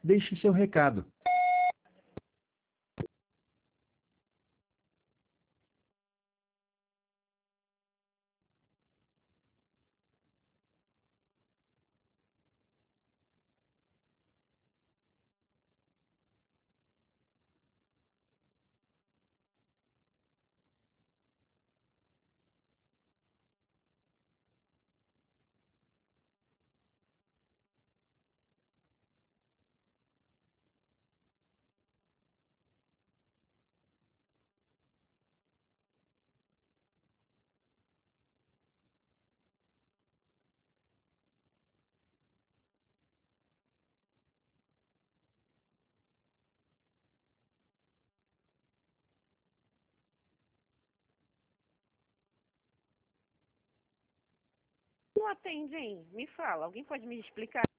Deixe seu recado. Não atende, hein? Me fala, alguém pode me explicar?